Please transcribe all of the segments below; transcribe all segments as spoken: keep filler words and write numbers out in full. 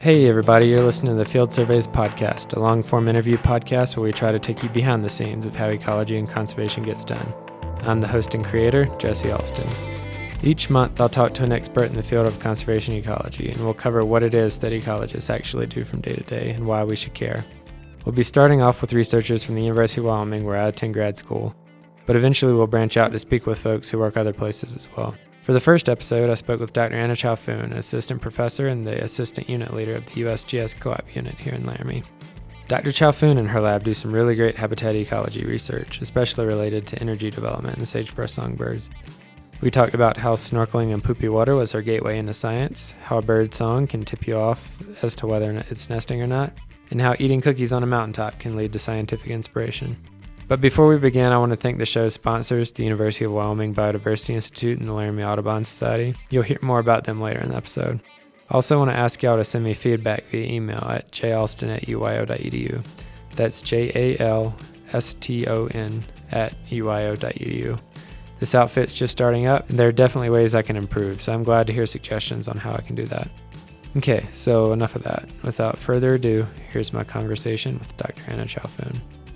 Hey everybody, you're listening to the Field Surveys Podcast, a long-form interview podcast where we try to take you behind the scenes of how ecology and conservation gets done. I'm the host and creator, Jesse Alston. Each month I'll talk to an expert in the field of conservation ecology, and we'll cover what it is that ecologists actually do from day to day and why we should care. We'll be starting off with researchers from the University of Wyoming where I attend grad school, but eventually we'll branch out to speak with folks who work other places as well. For the first episode, I spoke with Doctor Anna Chalfoun, assistant professor and the assistant unit leader of the U S G S Co-op unit here in Laramie. Doctor Chalfoun and her lab do some really great habitat ecology research, especially related to energy development in sagebrush songbirds. We talked about how snorkeling in poopy water was our gateway into science, how a bird song can tip you off as to whether it's nesting or not, and how eating cookies on a mountaintop can lead to scientific inspiration. But before we begin, I want to thank the show's sponsors, the University of Wyoming Biodiversity Institute and the Laramie Audubon Society. You'll hear more about them later in the episode. I also want to ask y'all to send me feedback via email at j alston at u y o dot e d u. That's J A L S T O N at u y o dot e d u. This outfit's just starting up, and there are definitely ways I can improve, so I'm glad to hear suggestions on how I can do that. Okay, so enough of that. Without further ado, here's my conversation with Doctor Anna Chalfoun.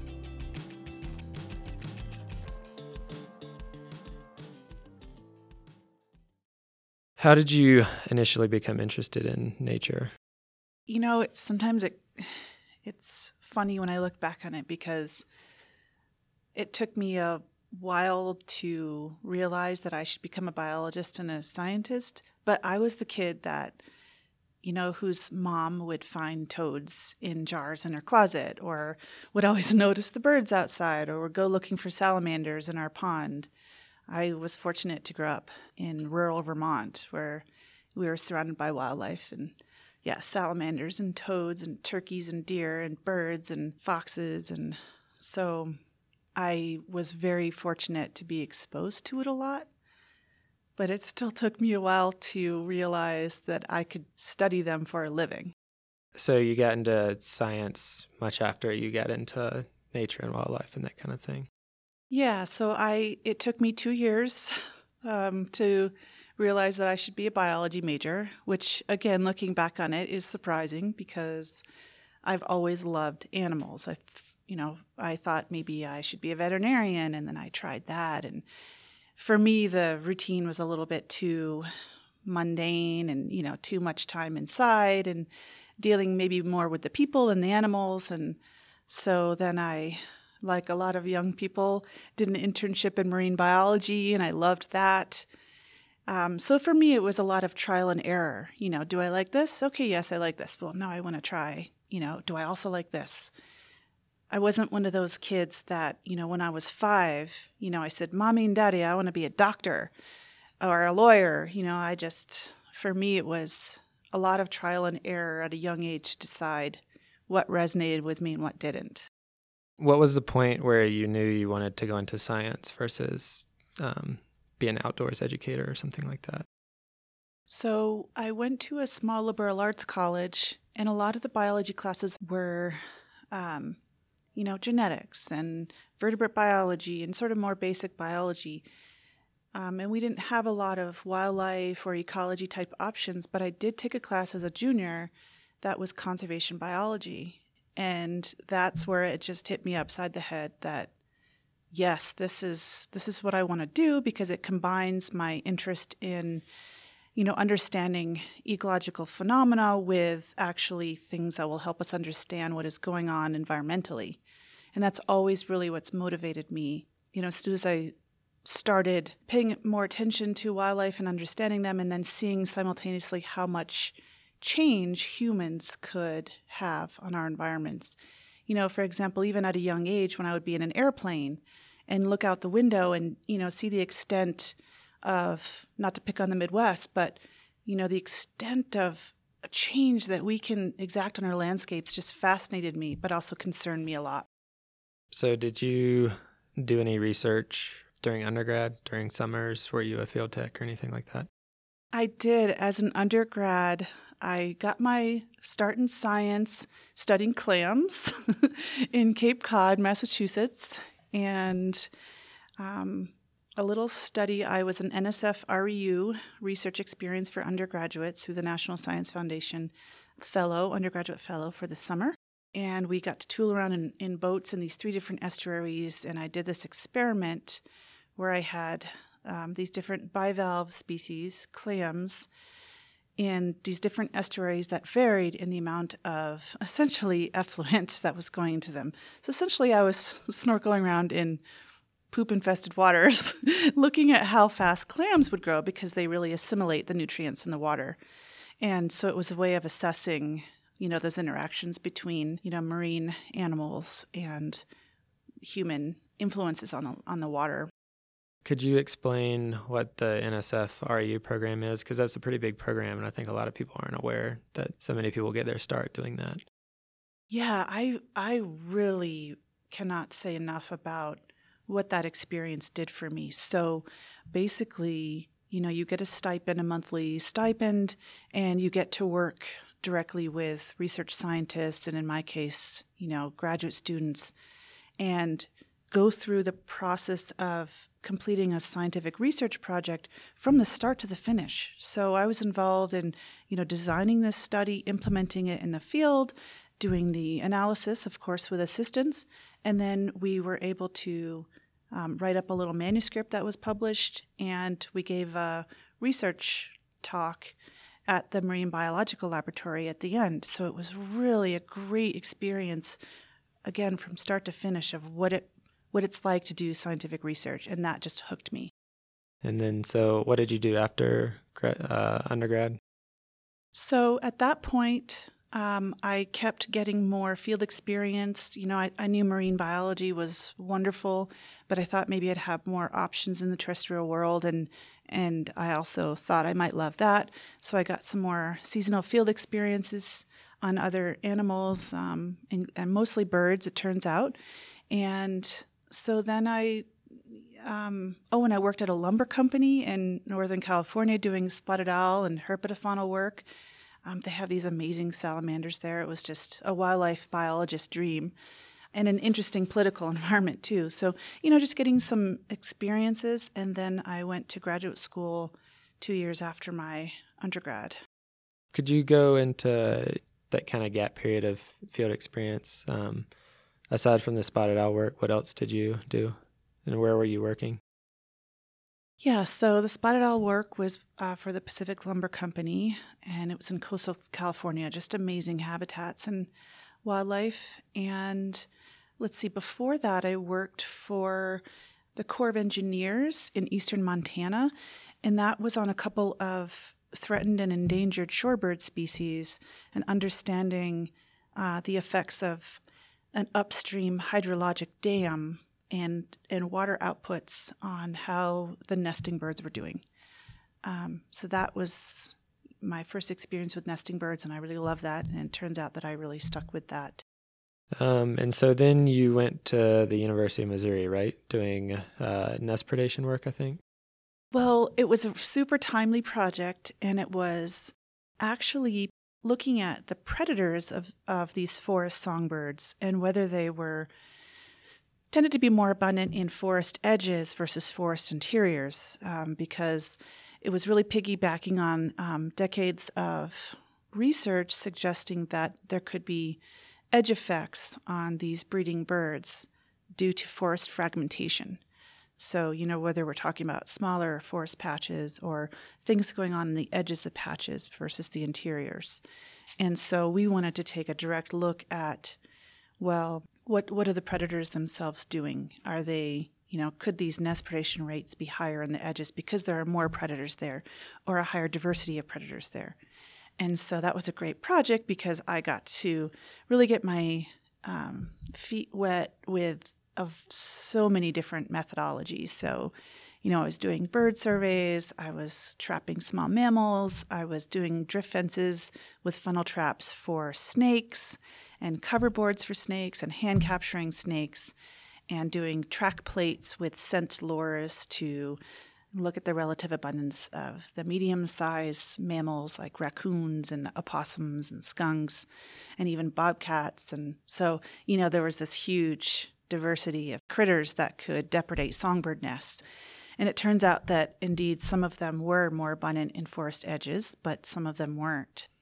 How did you initially become interested in nature? You know, it's, sometimes it it's funny when I look back on it because it took me a while to realize that I should become a biologist and a scientist. But I was the kid that, you know, whose mom would find toads in jars in her closet, or would always notice the birds outside, or would go looking for salamanders in our pond. I was fortunate to grow up in rural Vermont where we were surrounded by wildlife and, yeah, salamanders and toads and turkeys and deer and birds and foxes. And so I was very fortunate to be exposed to it a lot, but it still took me a while to realize that I could study them for a living. So you got into science much after you got into nature and wildlife and that kind of thing? Yeah, so I it took me two years um, to realize that I should be a biology major, which, again, looking back on it, is surprising because I've always loved animals. I, you know, I thought maybe I should be a veterinarian, and then I tried that. And for me, the routine was a little bit too mundane and, you know, too much time inside and dealing maybe more with the people and the animals. And so then I... like a lot of young people, did an internship in marine biology, and I loved that. Um, so for me, it was a lot of trial and error. You know, do I like this? Okay, yes, I like this. Well, no, I want to try. You know, do I also like this? I wasn't one of those kids that, you know, when I was five, you know, I said, Mommy and Daddy, I want to be a doctor or a lawyer. You know, I just, for me, it was a lot of trial and error at a young age to decide what resonated with me and what didn't. What was the point where you knew you wanted to go into science versus um, be an outdoors educator or something like that? So I went to a small liberal arts college, and a lot of the biology classes were, um, you know, genetics and vertebrate biology and sort of more basic biology. Um, and we didn't have a lot of wildlife or ecology type options, but I did take a class as a junior that was conservation biology. And that's where it just hit me upside the head that, yes, this is this is what I want to do because it combines my interest in, you know, understanding ecological phenomena with actually things that will help us understand what is going on environmentally. And that's always really what's motivated me. You know, as soon as I started paying more attention to wildlife and understanding them, and then seeing simultaneously how much change humans could have on our environments. You know, for example, even at a young age when I would be in an airplane and look out the window and, you know, see the extent of, not to pick on the Midwest, but, you know, the extent of a change that we can exact on our landscapes just fascinated me, but also concerned me a lot. So did you do any research during undergrad, during summers? Were you a field tech or anything like that? I did. As an undergrad, I got my start in science studying clams in Cape Cod, Massachusetts, and um, a little study. I was an N S F R E U research experience for undergraduates through the National Science Foundation. fellow, undergraduate fellow for the summer. And we got to tool around in, in boats in these three different estuaries. And I did this experiment where I had um, these different bivalve species, clams, in these different estuaries that varied in the amount of essentially effluent that was going into them. So essentially I was snorkeling around in poop-infested waters looking at how fast clams would grow because they really assimilate the nutrients in the water. And so it was a way of assessing, you know, those interactions between, you know, marine animals and human influences on the on the water. Could you explain what the N S F R E U program is? Because that's a pretty big program, and I think a lot of people aren't aware that so many people get their start doing that. Yeah, I I really cannot say enough about what that experience did for me. So basically, you know, you get a stipend, a monthly stipend, and you get to work directly with research scientists, and in my case, you know, graduate students, and go through the process of completing a scientific research project from the start to the finish. So I was involved in, you know, designing this study, implementing it in the field, doing the analysis, of course, with assistance, and then we were able to um, write up a little manuscript that was published, and we gave a research talk at the Marine Biological Laboratory at the end. So it was really a great experience, again, from start to finish, of what it what it's like to do scientific research, and that just hooked me. And then, so what did you do after uh, undergrad? So at that point, um, I kept getting more field experience. You know, I, I knew marine biology was wonderful, but I thought maybe I'd have more options in the terrestrial world, and and I also thought I might love that. So I got some more seasonal field experiences on other animals, um, and, and mostly birds, it turns out. And so then I, um, oh, and I worked at a lumber company in Northern California doing spotted owl and herpetofaunal work. Um, they have these amazing salamanders there. It was just a wildlife biologist dream, and an interesting political environment too. So, you know, just getting some experiences. And then I went to graduate school two years after my undergrad. Could you go into that kind of gap period of field experience? Um, Aside from the spotted owl work, what else did you do, and where were you working? Yeah, so the spotted owl work was uh, for the Pacific Lumber Company, and it was in coastal California, just amazing habitats and wildlife. And let's see, before that, I worked for the Corps of Engineers in eastern Montana, and that was on a couple of threatened and endangered shorebird species, and understanding uh, the effects of an upstream hydrologic dam and and water outputs on how the nesting birds were doing. Um, so that was my first experience with nesting birds, and I really love that. And it turns out that I really stuck with that. Um, and so then you went to the University of Missouri, right, doing uh, nest predation work, I think? Well, it was a super timely project, and it was actually looking at the predators of, of these forest songbirds and whether they were tended to be more abundant in forest edges versus forest interiors, um, because it was really piggybacking on um, decades of research suggesting that there could be edge effects on these breeding birds due to forest fragmentation. So, you know, whether we're talking about smaller forest patches or things going on in the edges of patches versus the interiors. And so we wanted to take a direct look at, well, what what are the predators themselves doing? Are they, you know, could these nest predation rates be higher in the edges because there are more predators there, or a higher diversity of predators there? And so that was a great project because I got to really get my um, feet wet with of so many different methodologies. So, you know, I was doing bird surveys, I was trapping small mammals, I was doing drift fences with funnel traps for snakes and cover boards for snakes and hand capturing snakes, and doing track plates with scent lures to look at the relative abundance of the medium-sized mammals like raccoons and opossums and skunks and even bobcats. And so, you know, there was this huge diversity of critters that could depredate songbird nests. And it turns out that indeed some of them were more abundant in forest edges, but some of them weren't.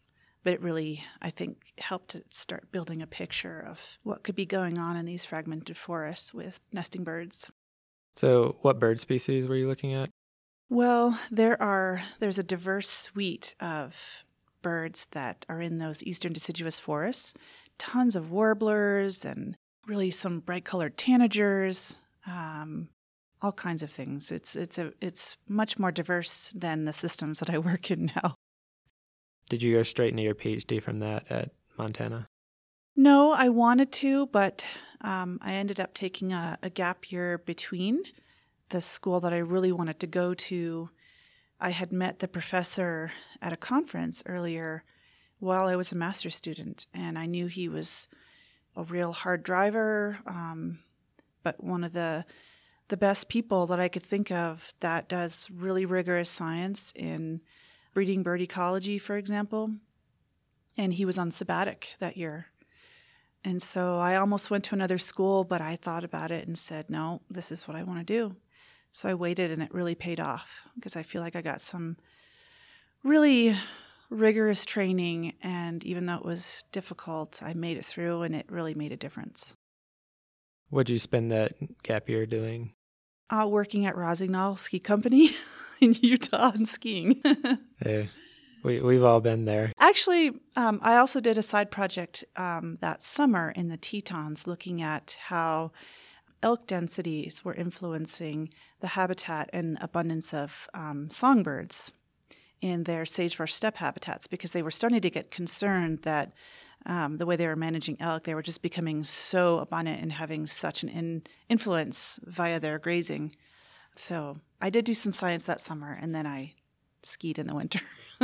but it really, I think, helped to start building a picture of what could be going on in these fragmented forests with nesting birds. So what bird species were you looking at? Well, there are there's a diverse suite of birds that are in those eastern deciduous forests. Tons of warblers and really some bright-colored tanagers, um, all kinds of things. It's it's a it's much more diverse than the systems that I work in now. Did you go straight into your PhD from that at Montana? No, I wanted to, but um, I ended up taking a, a gap year between the school that I really wanted to go to. I had met the professor at a conference earlier while I was a master's student, and I knew he was a real hard driver, um, but one of the the best people that I could think of that does really rigorous science in breeding bird ecology, for example. And he was on sabbatic that year. And so I almost went to another school, but I thought about it and said, no, this is what I want to do. So I waited, and it really paid off because I feel like I got some really rigorous training, and even though it was difficult, I made it through, and it really made a difference. What did you spend that gap year doing? Uh, working at Rosignol Ski Company in Utah and skiing. Yeah, we, we've all been there. Actually, um, I also did a side project um, that summer in the Tetons looking at how elk densities were influencing the habitat and abundance of um, songbirds in their sagebrush steppe habitats, because they were starting to get concerned that um, the way they were managing elk, they were just becoming so abundant and having such an in- influence via their grazing. So I did do some science that summer, and then I skied in the winter.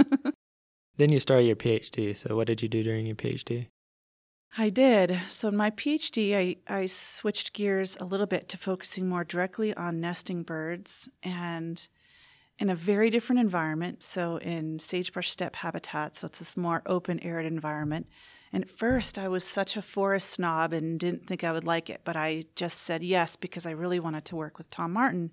Then you started your PhD. So what did you do during your PhD? I did. So in my PhD, I, I switched gears a little bit to focusing more directly on nesting birds, and in a very different environment. So in sagebrush steppe habitats, so it's this more open, arid environment. And at first, I was such a forest snob and didn't think I would like it, but I just said yes because I really wanted to work with Tom Martin.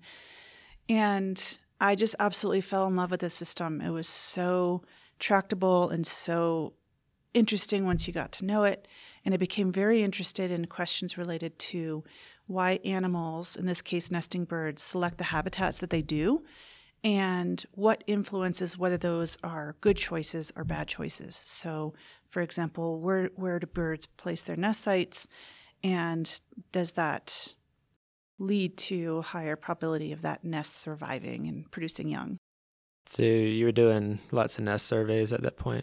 And I just absolutely fell in love with the system. It was so tractable and so interesting once you got to know it. And I became very interested in questions related to why animals, in this case nesting birds, select the habitats that they do, and what influences whether those are good choices or bad choices. So, for example, where where do birds place their nest sites, and does that lead to a higher probability of that nest surviving and producing young? So you were doing lots of nest surveys at that point?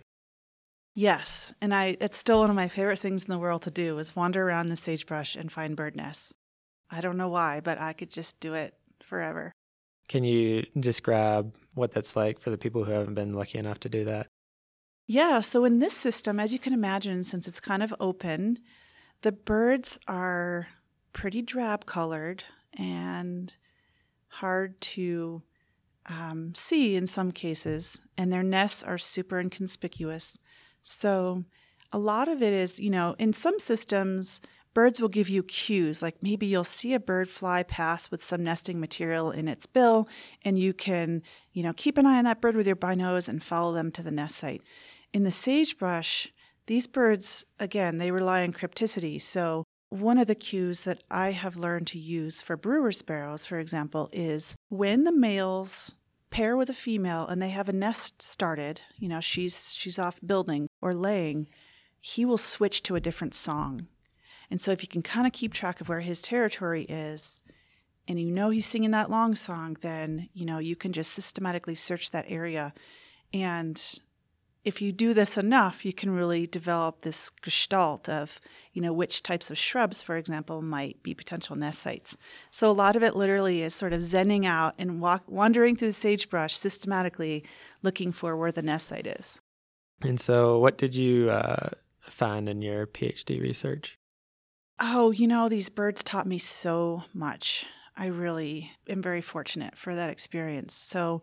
Yes, and I it's still one of my favorite things in the world to do is wander around the sagebrush and find bird nests. I don't know why, but I could just do it forever. Can you describe what that's like for the people who haven't been lucky enough to do that? Yeah, so in this system, as you can imagine, since it's kind of open, the birds are pretty drab colored and hard to um, see in some cases, and their nests are super inconspicuous. So a lot of it is, you know, in some systems, birds will give you cues, like maybe you'll see a bird fly past with some nesting material in its bill, and you can, you know, keep an eye on that bird with your binos and follow them to the nest site. In the sagebrush, these birds, again, they rely on crypticity. So one of the cues that I have learned to use for brewer sparrows, for example, is when the males pair with a female and they have a nest started, you know, she's she's off building or laying, he will switch to a different song. And so if you can kind of keep track of where his territory is, and you know he's singing that long song, then, you know, you can just systematically search that area. And if you do this enough, you can really develop this gestalt of, you know, which types of shrubs, for example, might be potential nest sites. So a lot of it literally is sort of zenning out and walk, wandering through the sagebrush systematically looking for where the nest site is. And so what did you uh, find in your PhD research? Oh, you know, these birds taught me so much. I really am very fortunate for that experience. So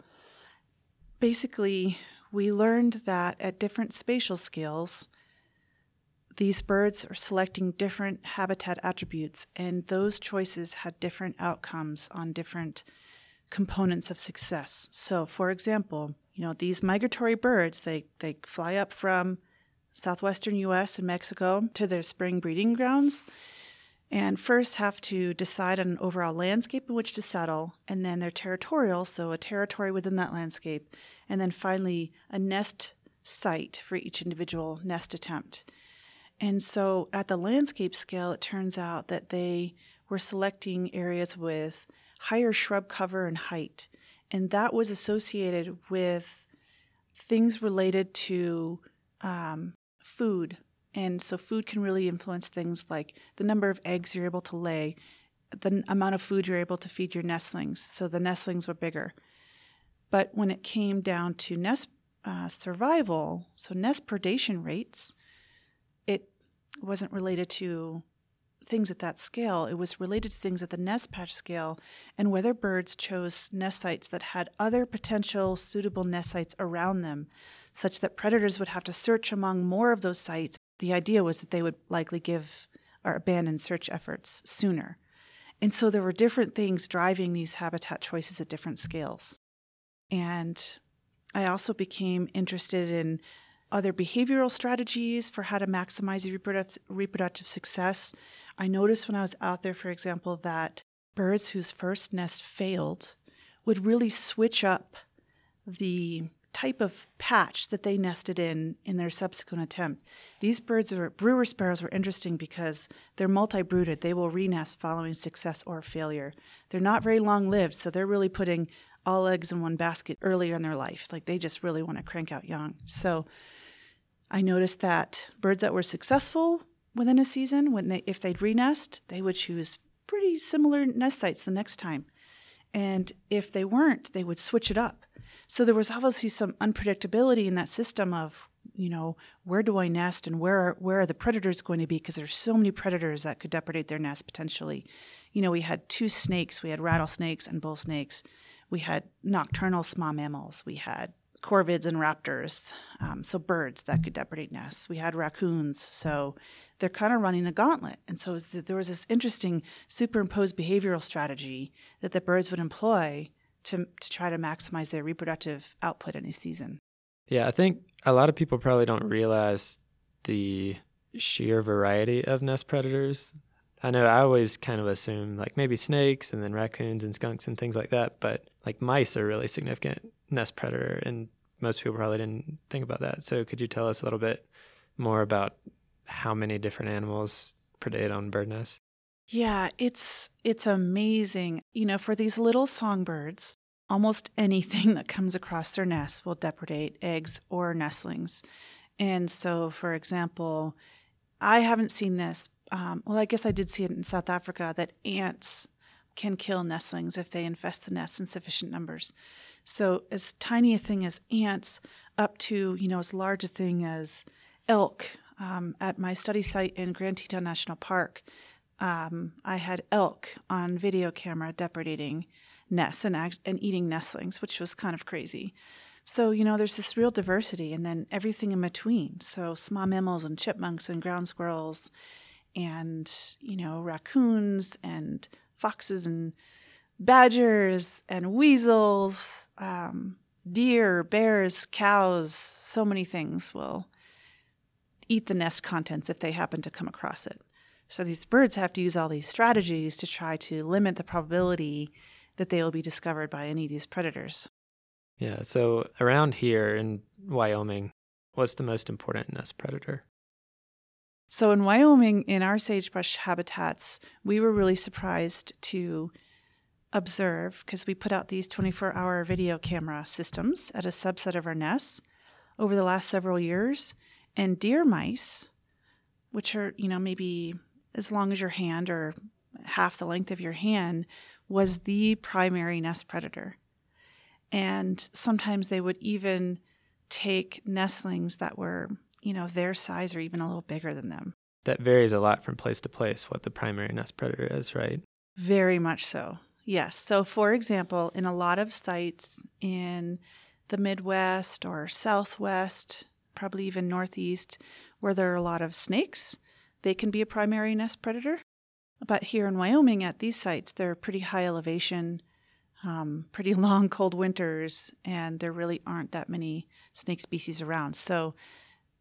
basically, we learned that at different spatial scales, these birds are selecting different habitat attributes, and those choices had different outcomes on different components of success. So, for example, you know, these migratory birds, they, they fly up from southwestern U S and Mexico to their spring breeding grounds, and first have to decide on an overall landscape in which to settle, and then their territorial, so a territory within that landscape, and then finally a nest site for each individual nest attempt. And so at the landscape scale, it turns out that they were selecting areas with higher shrub cover and height, and that was associated with things related to um, food. And so food can really influence things like the number of eggs you're able to lay, the amount of food you're able to feed your nestlings. So the nestlings were bigger. But when it came down to nest uh, survival, so nest predation rates, it wasn't related to things at that scale. It was related to things at the nest patch scale and whether birds chose nest sites that had other potential suitable nest sites around them, such that predators would have to search among more of those sites. The idea was that they would likely give or abandon search efforts sooner. And so there were different things driving these habitat choices at different scales. And I also became interested in other behavioral strategies for how to maximize reproductive, reproductive success. I noticed when I was out there, for example, that birds whose first nest failed would really switch up the type of patch that they nested in in their subsequent attempt. These birds, are brewer sparrows, were interesting because they're multi-brooded. They will re-nest following success or failure. They're not very long-lived, so they're really putting all eggs in one basket earlier in their life. Like they just really want to crank out young. So I noticed that birds that were successful within a season, when they if they'd re-nest, they would choose pretty similar nest sites the next time. And if they weren't, they would switch it up. So there was obviously some unpredictability in that system of, you know, where do I nest and where are, where are the predators going to be? Because there's so many predators that could depredate their nest potentially. You know, we had two snakes. We had rattlesnakes and bull snakes. We had nocturnal small mammals. We had corvids and raptors, um, so birds that could depredate nests. We had raccoons, so they're kind of running the gauntlet. And so it was, there was this interesting superimposed behavioral strategy that the birds would employ to to try to maximize their reproductive output in a season. Yeah, I think a lot of people probably don't realize the sheer variety of nest predators. I know I always kind of assume like maybe snakes and then raccoons and skunks and things like that, but like mice are a really significant nest predator, and most people probably didn't think about that. So could you tell us a little bit more about how many different animals predate on bird nests? Yeah, it's it's amazing. You know, for these little songbirds, almost anything that comes across their nest will depredate eggs or nestlings. And so, for example, I haven't seen this. Um, well, I guess I did see it in South Africa, that ants can kill nestlings if they infest the nest in sufficient numbers. So as tiny a thing as ants up to, you know, as large a thing as elk. Um, at my study site in Grand Teton National Park, um, I had elk on video camera depredating nests and, act- and eating nestlings, which was kind of crazy. So, you know, there's this real diversity, and then everything in between. So small mammals and chipmunks and ground squirrels and, you know, raccoons and foxes and badgers and weasels, um, deer, bears, cows, so many things will eat the nest contents if they happen to come across it. So these birds have to use all these strategies to try to limit the probability that they will be discovered by any of these predators. Yeah, so around here in Wyoming, what's the most important nest predator? So in Wyoming, in our sagebrush habitats, we were really surprised to observe, because we put out these twenty-four hour video camera systems at a subset of our nests over the last several years, and deer mice, which are, you know, maybe as long as your hand or half the length of your hand, was the primary nest predator. And sometimes they would even take nestlings that were, you know, their size or even a little bigger than them. That varies a lot from place to place, what the primary nest predator is, right? Very much so. Yes. So, for example, in a lot of sites in the Midwest or Southwest, probably even Northeast, where there are a lot of snakes, they can be a primary nest predator. But here in Wyoming at these sites, they're pretty high elevation, um, pretty long, cold winters, and there really aren't that many snake species around. So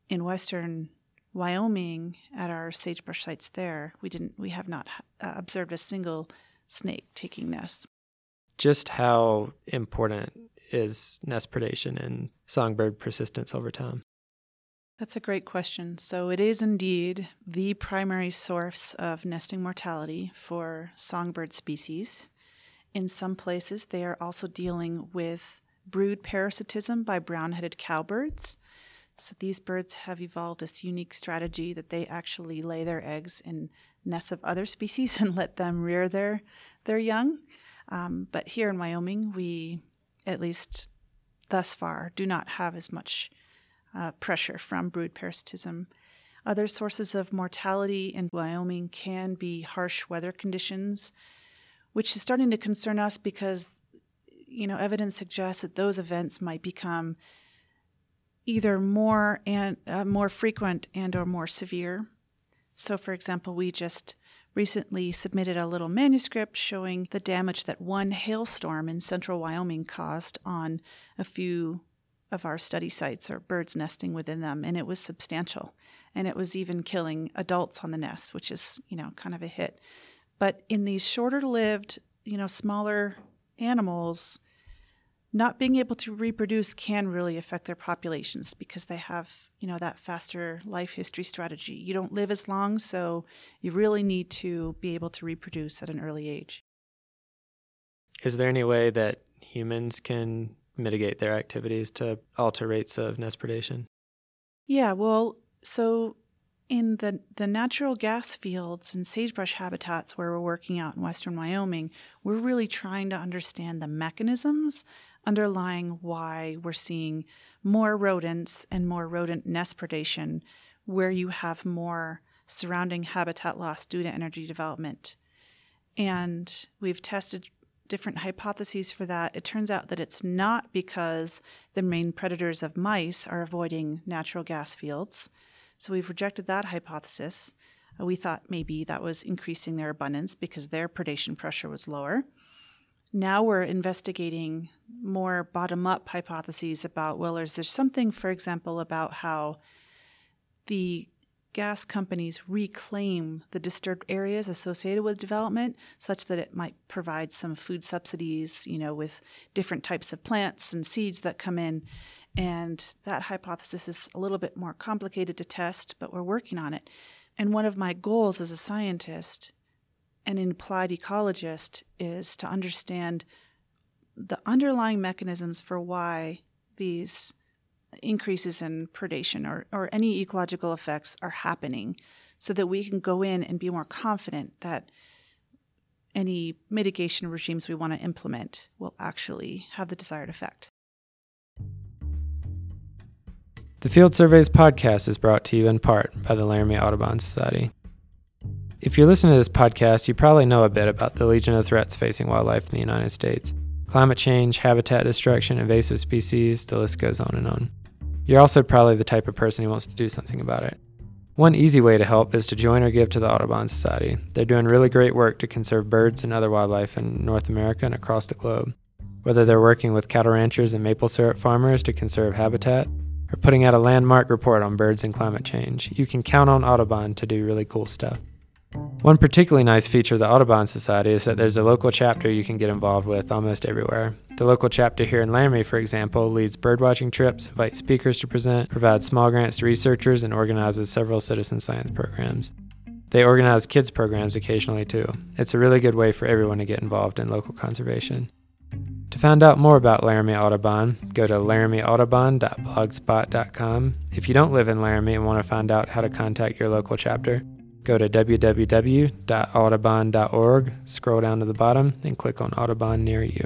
in western Wyoming, at our sagebrush sites there, we didn't. We have not uh, observed a single snake taking nests. Just how important is nest predation and songbird persistence over time? That's a great question. So it is indeed the primary source of nesting mortality for songbird species. In some places, they are also dealing with brood parasitism by brown-headed cowbirds. So these birds have evolved this unique strategy that they actually lay their eggs in nests of other species and let them rear their their young. Um, but here in Wyoming, we, at least thus far, do not have as much uh, pressure from brood parasitism. Other sources of mortality in Wyoming can be harsh weather conditions, which is starting to concern us because, you know, evidence suggests that those events might become either more and uh, more frequent and or more severe. So, for example, we just recently submitted a little manuscript showing the damage that one hailstorm in central Wyoming caused on a few of our study sites or birds nesting within them, and it was substantial. And it was even killing adults on the nests, which is, you know, kind of a hit. But in these shorter-lived, you know, smaller animals, not being able to reproduce can really affect their populations because they have, you know, that faster life history strategy. You don't live as long, so you really need to be able to reproduce at an early age. Is there any way that humans can mitigate their activities to alter rates of nest predation? Yeah, well, so in the, the natural gas fields and sagebrush habitats where we're working out in western Wyoming, we're really trying to understand the mechanisms underlying why we're seeing more rodents and more rodent nest predation where you have more surrounding habitat loss due to energy development. And we've tested different hypotheses for that. It turns out that it's not because the main predators of mice are avoiding natural gas fields. So we've rejected that hypothesis. We thought maybe that was increasing their abundance because their predation pressure was lower. Now we're investigating more bottom-up hypotheses about, well, is there something, for example, about how the gas companies reclaim the disturbed areas associated with development such that it might provide some food subsidies, you know, with different types of plants and seeds that come in. And that hypothesis is a little bit more complicated to test, but we're working on it. And one of my goals as a scientist and an applied ecologist is to understand the underlying mechanisms for why these increases in predation or, or any ecological effects are happening so that we can go in and be more confident that any mitigation regimes we want to implement will actually have the desired effect. The Field Surveys podcast is brought to you in part by the Laramie Audubon Society. If you're listening to this podcast, you probably know a bit about the legion of threats facing wildlife in the United States. Climate change, habitat destruction, invasive species, the list goes on and on. You're also probably the type of person who wants to do something about it. One easy way to help is to join or give to the Audubon Society. They're doing really great work to conserve birds and other wildlife in North America and across the globe. Whether they're working with cattle ranchers and maple syrup farmers to conserve habitat, or putting out a landmark report on birds and climate change, you can count on Audubon to do really cool stuff. One particularly nice feature of the Audubon Society is that there's a local chapter you can get involved with almost everywhere. The local chapter here in Laramie, for example, leads birdwatching trips, invites speakers to present, provides small grants to researchers, and organizes several citizen science programs. They organize kids programs occasionally too. It's a really good way for everyone to get involved in local conservation. To find out more about Laramie Audubon, go to laramie audubon dot blogspot dot com. If you don't live in Laramie and want to find out how to contact your local chapter, go to w w w dot audubon dot org, scroll down to the bottom, and click on Audubon near you.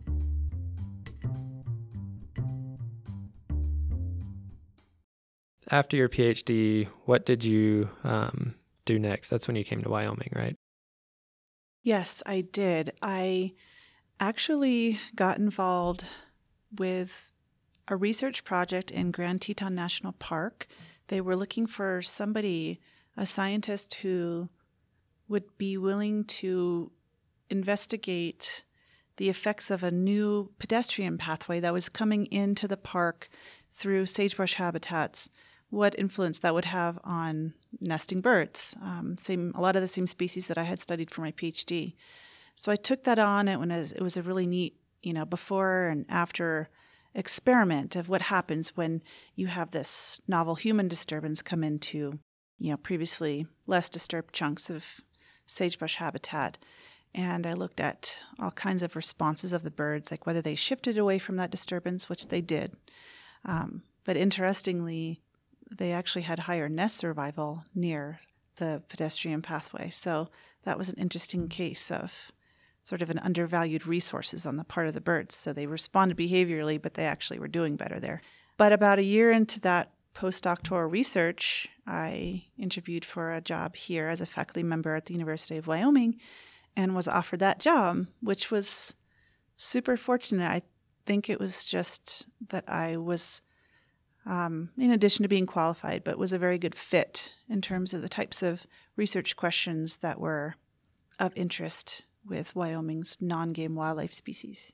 After your PhD, what did you um, do next? That's when you came to Wyoming, right? Yes, I did. I actually got involved with a research project in Grand Teton National Park. They were looking for somebody, a scientist who would be willing to investigate the effects of a new pedestrian pathway that was coming into the park through sagebrush habitats what influence that would have on nesting birds. Um, same, a lot of the same species that I had studied for my PhD. So I took that on. It was, it was a really neat, you know, before and after experiment of what happens when you have this novel human disturbance come into, you know, previously less disturbed chunks of sagebrush habitat. And I looked at all kinds of responses of the birds, like whether they shifted away from that disturbance, which they did. Um, but interestingly, they actually had higher nest survival near the pedestrian pathway. So that was an interesting case of sort of an undervalued resources on the part of the birds. So they responded behaviorally, but they actually were doing better there. But about a year into that postdoctoral research, I interviewed for a job here as a faculty member at the University of Wyoming and was offered that job, which was super fortunate. I think it was just that I was, um, in addition to being qualified, but was a very good fit in terms of the types of research questions that were of interest with Wyoming's non-game wildlife species.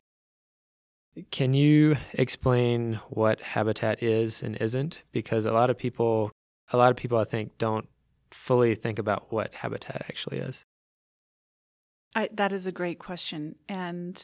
Can you explain what habitat is and isn't? Because a lot of people, a lot of people, I think, don't fully think about what habitat actually is. I, that is a great question. And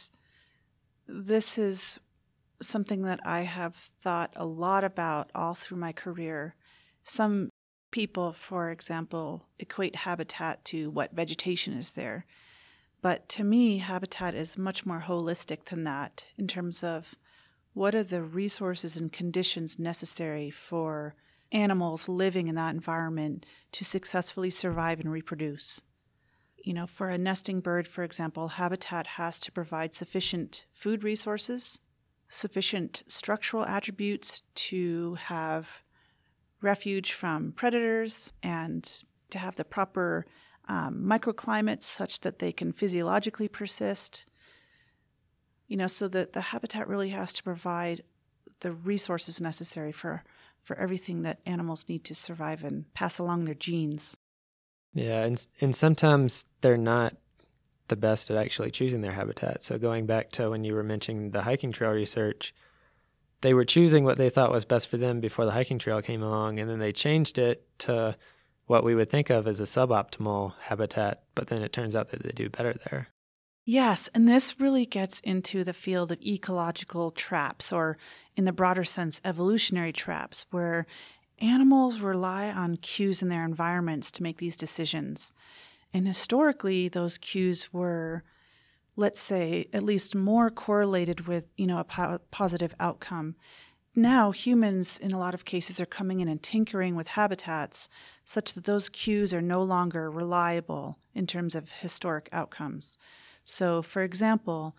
this is something that I have thought a lot about all through my career. Some people, for example, equate habitat to what vegetation is there. But to me, habitat is much more holistic than that in terms of what are the resources and conditions necessary for animals living in that environment to successfully survive and reproduce. You know, for a nesting bird, for example, habitat has to provide sufficient food resources, sufficient structural attributes to have refuge from predators, and to have the proper um, microclimates such that they can physiologically persist. You know, so that the habitat really has to provide the resources necessary for, for everything that animals need to survive and pass along their genes. Yeah, and and sometimes they're not the best at actually choosing their habitat. So going back to when you were mentioning the hiking trail research, they were choosing what they thought was best for them before the hiking trail came along, and then they changed it to what we would think of as a suboptimal habitat, but then it turns out that they do better there. Yes, and this really gets into the field of ecological traps, or in the broader sense, evolutionary traps, where animals rely on cues in their environments to make these decisions. And historically, those cues were, let's say, at least more correlated with, you know, a po- positive outcome. Now, humans, in a lot of cases, are coming in and tinkering with habitats such that those cues are no longer reliable in terms of historic outcomes. So, for example,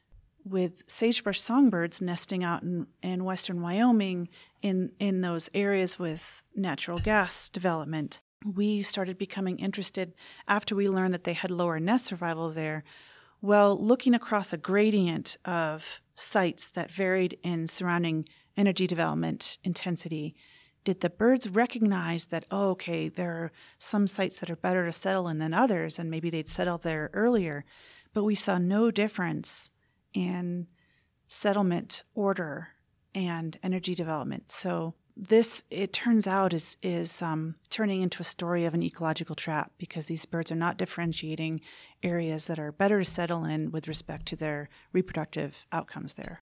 with sagebrush songbirds nesting out in, in western Wyoming in, in those areas with natural gas development, we started becoming interested after we learned that they had lower nest survival there. Well, looking across a gradient of sites that varied in surrounding energy development intensity, did the birds recognize that, oh, okay, there are some sites that are better to settle in than others, and maybe they'd settle there earlier? But we saw no difference in settlement order and energy development. So this, it turns out, is is um, turning into a story of an ecological trap, because these birds are not differentiating areas that are better to settle in with respect to their reproductive outcomes there.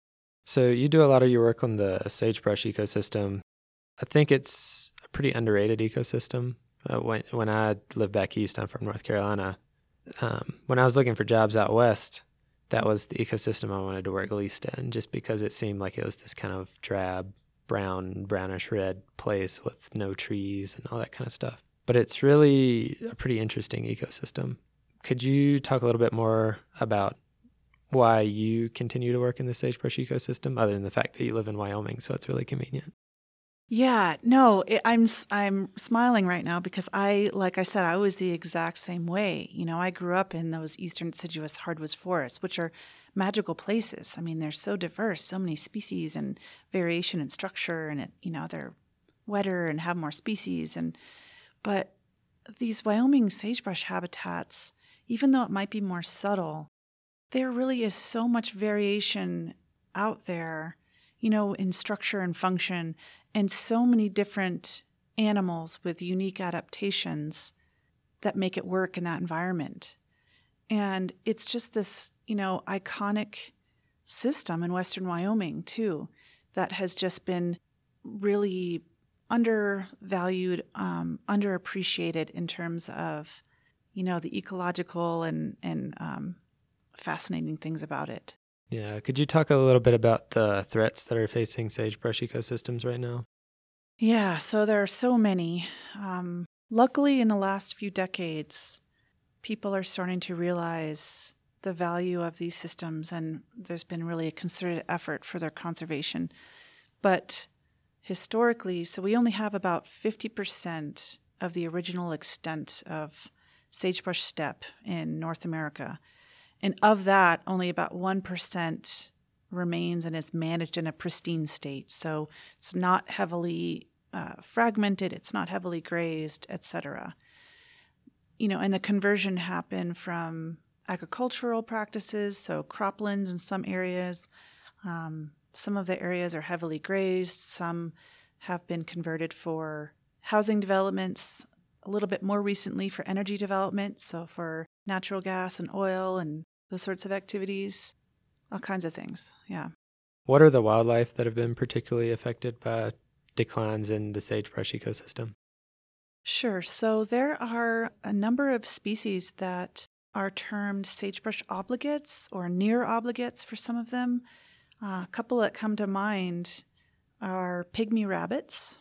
So you do a lot of your work on the sagebrush ecosystem. I think it's a pretty underrated ecosystem. Uh, when when I lived back east, I'm from North Carolina. Um, when I was looking for jobs out west, that was the ecosystem I wanted to work least in, just because it seemed like it was this kind of drab, brown, brownish red place with no trees and all that kind of stuff. But it's really a pretty interesting ecosystem. Could you talk a little bit more about why you continue to work in the sagebrush ecosystem, other than the fact that you live in Wyoming, so it's really convenient? Yeah, no, it, I'm I'm smiling right now because I, like I said, I was the exact same way. You know, I grew up in those eastern deciduous hardwoods forests, which are magical places. I mean, they're so diverse, so many species and variation in structure, and it, you know, they're wetter and have more species. And but these Wyoming sagebrush habitats, even though it might be more subtle, there really is so much variation out there, you know, in structure and function. and so many different animals with unique adaptations that make it work in that environment. And it's just this, you know, iconic system in Western Wyoming, too, that has just been really undervalued, um, underappreciated in terms of, you know, the ecological and, and um, fascinating things about it. Yeah. Could you talk a little bit about the threats that are facing sagebrush ecosystems right now? Yeah, so there are so many. Um, luckily, in the last few decades, people are starting to realize the value of these systems, and there's been really a concerted effort for their conservation. But historically, so we only have about fifty percent of the original extent of sagebrush steppe in North America. And of that, only about one percent remains and is managed in a pristine state. So it's not heavily uh, fragmented, it's not heavily grazed, et cetera. You know, and the conversion happened from agricultural practices, so croplands in some areas. Um, some of the areas are heavily grazed. Some have been converted for housing developments, a little bit more recently for energy development, so for natural gas and oil and those sorts of activities, all kinds of things, yeah. What are the wildlife that have been particularly affected by declines in the sagebrush ecosystem? Sure. So there are a number of species that are termed sagebrush obligates or near obligates for some of them. Uh, a couple that come to mind are pygmy rabbits,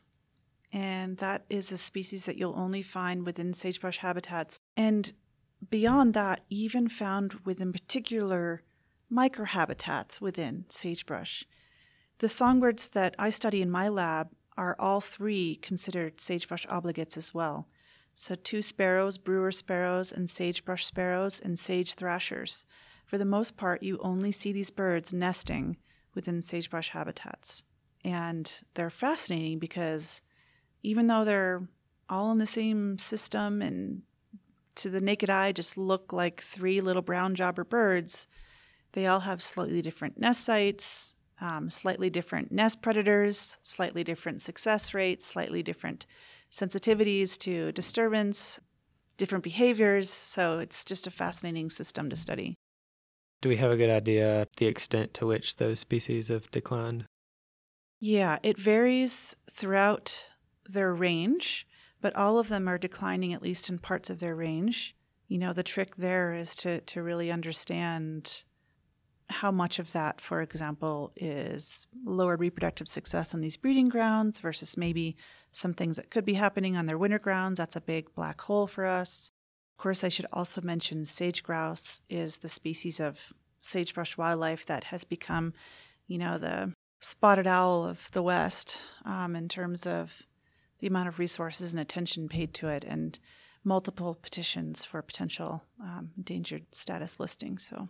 and that is a species that you'll only find within sagebrush habitats. And beyond that, even found within particular microhabitats within sagebrush. The songbirds that I study in my lab are all three considered sagebrush obligates as well. So two sparrows, brewer sparrows, and sagebrush sparrows, and sage thrashers. For the most part, you only see these birds nesting within sagebrush habitats. And they're fascinating because even though they're all in the same system and to the naked eye just look like three little brown jobber birds, they all have slightly different nest sites, um, slightly different nest predators, slightly different success rates, slightly different sensitivities to disturbance, different behaviors. So it's just a fascinating system to study. Do we have a good idea the extent to which those species have declined? Yeah, it varies throughout their range, but all of them are declining, at least in parts of their range. You know, the trick there is to, to really understand how much of that, for example, is lower reproductive success on these breeding grounds versus maybe some things that could be happening on their winter grounds. That's a big black hole for us. Of course, I should also mention sage grouse is the species of sagebrush wildlife that has become, you know, the spotted owl of the West um, in terms of the amount of resources and attention paid to it, and multiple petitions for potential um, endangered status listing. So,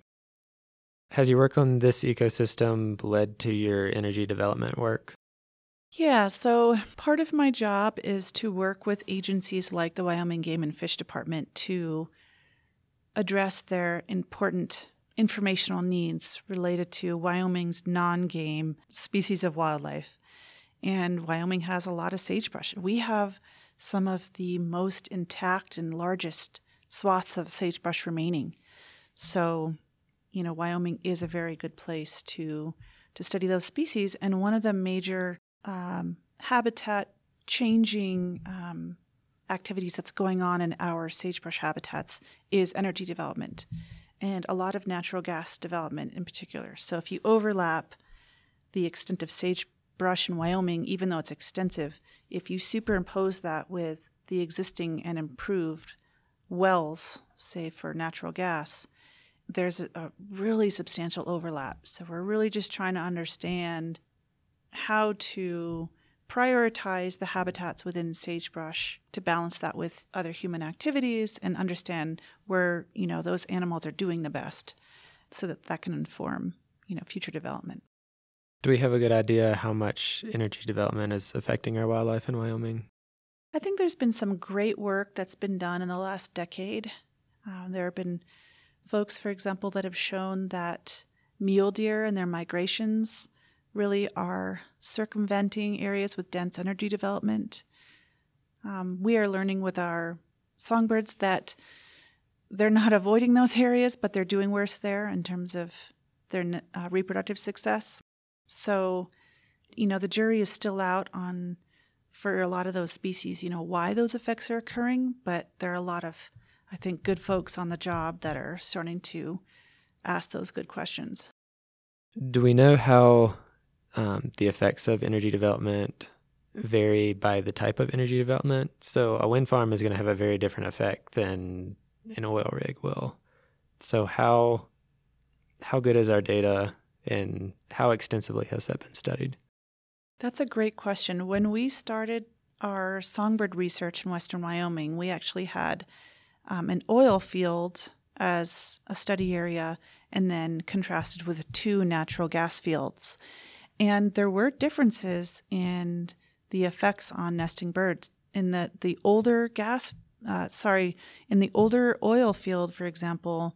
has your work on this ecosystem led to your energy development work? Yeah, so part of my job is to work with agencies like the Wyoming Game and Fish Department to address their important informational needs related to Wyoming's non-game species of wildlife. And Wyoming has a lot of sagebrush. We have some of the most intact and largest swaths of sagebrush remaining. So, you know, Wyoming is a very good place to to study those species. And one of the major um, habitat changing um, activities that's going on in our sagebrush habitats is energy development, and a lot of natural gas development in particular. So if you overlap the extent of sagebrush brush in Wyoming, even though it's extensive, if you superimpose that with the existing and improved wells, say for natural gas, there's a, a really substantial overlap. So we're really just trying to understand how to prioritize the habitats within sagebrush to balance that with other human activities and understand where, you know, those animals are doing the best so that that can inform, you know, future development. Do we have a good idea how much energy development is affecting our wildlife in Wyoming? I think there's been some great work that's been done in the last decade. Um, there have been folks, for example, that have shown that mule deer and their migrations really are circumventing areas with dense energy development. Um, we are learning with our songbirds that they're not avoiding those areas, but they're doing worse there in terms of their uh, reproductive success. So, you know, the jury is still out on, for a lot of those species, you know, why those effects are occurring, but there are a lot of, I think, good folks on the job that are starting to ask those good questions. Do we know how um, the effects of energy development vary by the type of energy development? So a wind farm is going to have a very different effect than an oil rig will. So how how good is our data, and how extensively has that been studied? That's a great question. When we started our songbird research in Western Wyoming, we actually had um, an oil field as a study area and then contrasted with two natural gas fields. And there were differences in the effects on nesting birds. In the, the older gas, uh, sorry, in the older oil field, for example,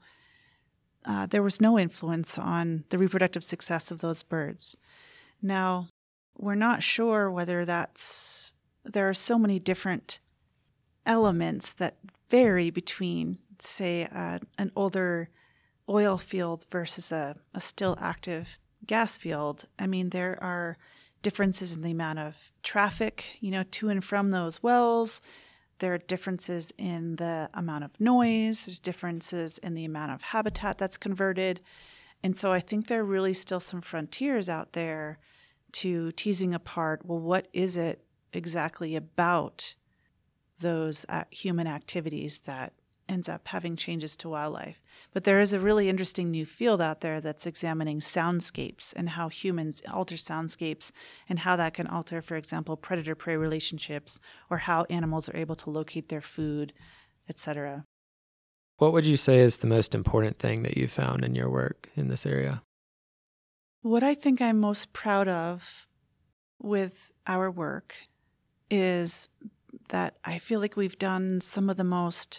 uh, there was no influence on the reproductive success of those birds. Now, we're not sure whether that's, there are so many different elements that vary between, say, uh, an older oil field versus a, a still active gas field. I mean, there are differences in the amount of traffic, you know, to and from those wells. There are differences in the amount of noise. There's differences in the amount of habitat that's converted. And so I think there are really still some frontiers out there to teasing apart, well, what is it exactly about those uh, human activities that ends up having changes to wildlife? But there is a really interesting new field out there that's examining soundscapes and how humans alter soundscapes and how that can alter, for example, predator-prey relationships, or how animals are able to locate their food, et cetera. What would you say is the most important thing that you found in your work in this area? What I think I'm most proud of with our work is that I feel like we've done some of the most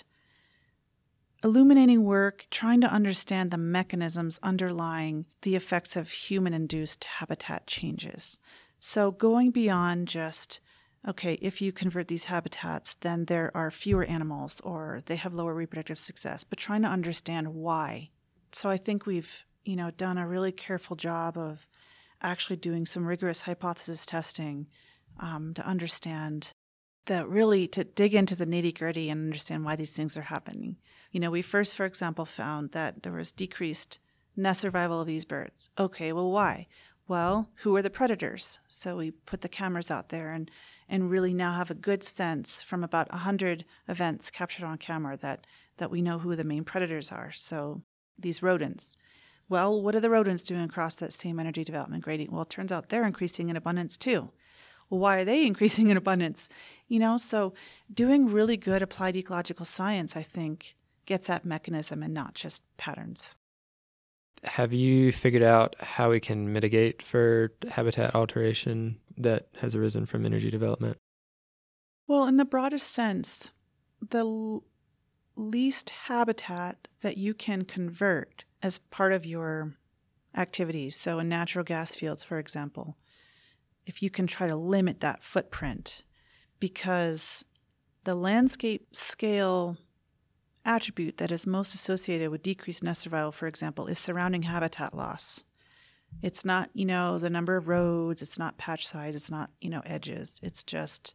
illuminating work trying to understand the mechanisms underlying the effects of human-induced habitat changes. So going beyond just, okay, if you convert these habitats, then there are fewer animals or they have lower reproductive success, but trying to understand why. So I think we've you know, done a really careful job of actually doing some rigorous hypothesis testing um, to understand that, really to dig into the nitty-gritty and understand why these things are happening. You know, we first, for example, found that there was decreased nest survival of these birds. Okay, well, why? Well, who are the predators? So we put the cameras out there and, and really now have a good sense from about one hundred events captured on camera that, that we know who the main predators are. So these rodents. Well, what are the rodents doing across that same energy development gradient? Well, it turns out they're increasing in abundance too. Well, why are they increasing in abundance? You know, so doing really good applied ecological science, I think, gets at mechanism and not just patterns. Have you figured out how we can mitigate for habitat alteration that has arisen from energy development? Well, in the broadest sense, the l- least habitat that you can convert as part of your activities, so in natural gas fields, for example, if you can try to limit that footprint, because the landscape scale attribute that is most associated with decreased nest survival, for example, is surrounding habitat loss. It's not, you know, the number of roads, it's not patch size, it's not, you know, edges. It's just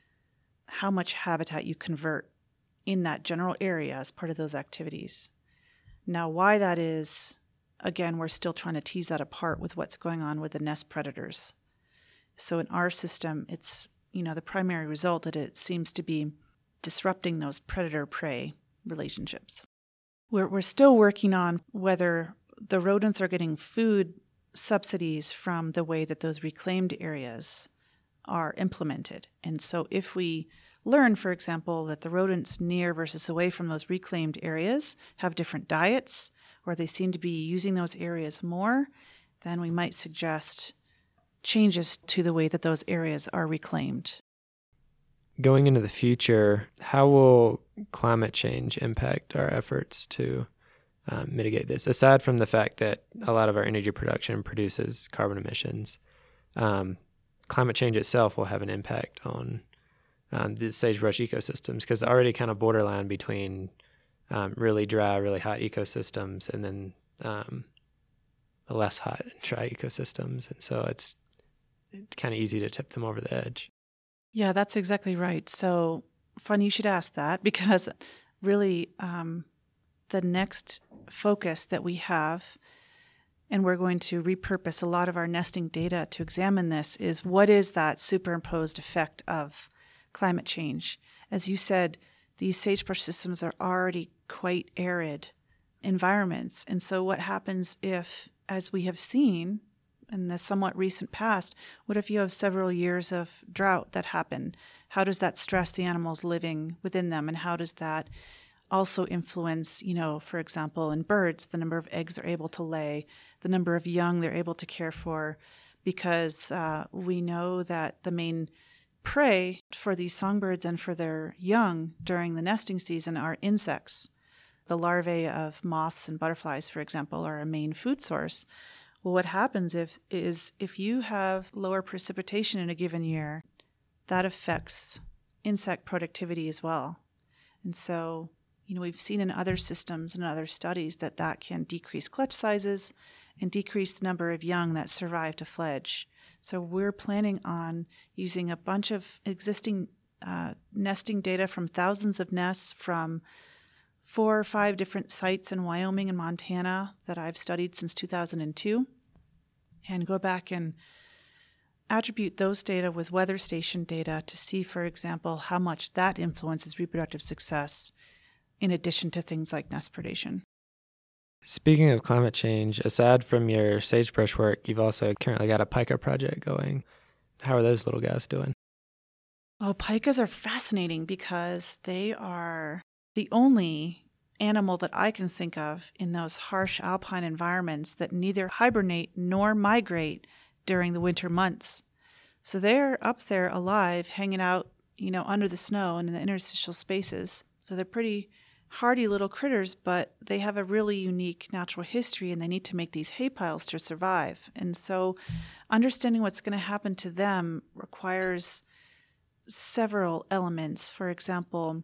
how much habitat you convert in that general area as part of those activities. Now, why that is, again, we're still trying to tease that apart with what's going on with the nest predators. So in our system, it's, you know, the primary result that it seems to be disrupting those predator-prey relationships. We're, we're still working on whether the rodents are getting food subsidies from the way that those reclaimed areas are implemented. And so if we learn, for example, that the rodents near versus away from those reclaimed areas have different diets, or they seem to be using those areas more, then we might suggest changes to the way that those areas are reclaimed. Going into the future, how will climate change impact our efforts to um, mitigate this? Aside from the fact that a lot of our energy production produces carbon emissions, um, climate change itself will have an impact on um, the sagebrush ecosystems, because they're already kind of borderline between um, really dry, really hot ecosystems and then um, less hot and dry ecosystems. And so it's, it's kind of easy to tip them over the edge. Yeah, that's exactly right. So funny you should ask that, because really um, the next focus that we have, and we're going to repurpose a lot of our nesting data to examine this, is what is that superimposed effect of climate change? As you said, these sagebrush systems are already quite arid environments. And so what happens if, as we have seen in the somewhat recent past, what if you have several years of drought that happen? How does that stress the animals living within them? And how does that also influence, you know, for example, in birds, the number of eggs they're able to lay, the number of young they're able to care for? Because uh, we know that the main prey for these songbirds and for their young during the nesting season are insects. The larvae of moths and butterflies, for example, are a main food source. Well, what happens if is if you have lower precipitation in a given year, that affects insect productivity as well. And so, you know, we've seen in other systems and other studies that that can decrease clutch sizes and decrease the number of young that survive to fledge. So we're planning on using a bunch of existing uh, nesting data from thousands of nests from four or five different sites in Wyoming and Montana that I've studied since two thousand two, and go back and attribute those data with weather station data to see, for example, how much that influences reproductive success in addition to things like nest predation. Speaking of climate change, aside from your sagebrush work, you've also currently got a pika project going. How are those little guys doing? Oh, pikas are fascinating because they are the only animal that I can think of in those harsh alpine environments that neither hibernate nor migrate during the winter months. So they're up there alive, hanging out, you know, under the snow and in the interstitial spaces. So they're pretty hardy little critters, but they have a really unique natural history and they need to make these hay piles to survive. And so understanding what's going to happen to them requires several elements. For example,